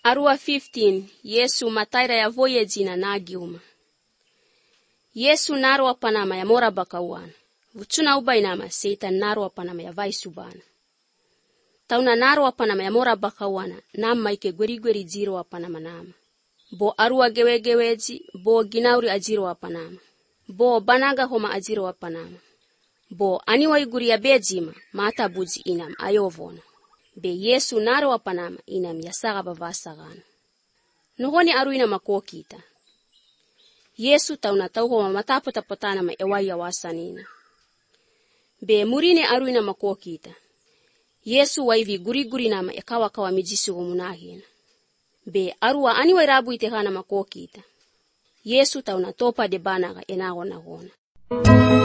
Arua 15 Yesu mataira ya voyage na giuma. Yesu narwa panama ya mora bakawana. Vutsuna ubainama Satan narwa panama ya vaisubana. Tauna narwa panama ya mora bakawana nama ike gweri jiro wa panama nama. Bo arua geweji bo ginauri ajiro wa panama. Bo banaga homa ajiro wa panama. Bo aniwa iguri ya bejima mata buji inam ayovona. Be Yesu narwa panama inam yasaga bavasagana. Nuhoni aruina makokita. Yesu tauna tauho matapotapotana ma ewaya wasanina. Be murine aruina makokita. Yesu waivi guri nama ekawa mijisu gumunahina. Be arua aniwa irabu itehana makokita. Yesu tauna topa de banaga enagona gona.